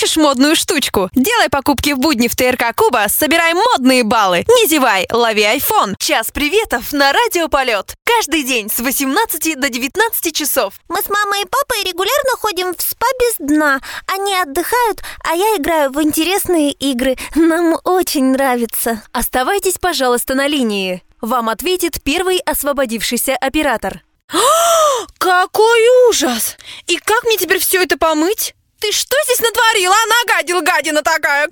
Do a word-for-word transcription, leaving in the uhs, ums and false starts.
Хочешь модную штучку? Делай покупки в будни в ТРК Куба, собирай модные баллы. Не зевай, лови айфон. Час приветов на Радио Полет. Каждый день с восемнадцати до девятнадцати часов. Мы с мамой и папой регулярно ходим в спа без дна. Они отдыхают, а я играю в интересные игры. Нам очень нравится. Оставайтесь, пожалуйста, на линии. Вам ответит первый освободившийся оператор. Какой ужас! И как мне теперь все это помыть? Ты что здесь натворила? Нагадил, гадина такая!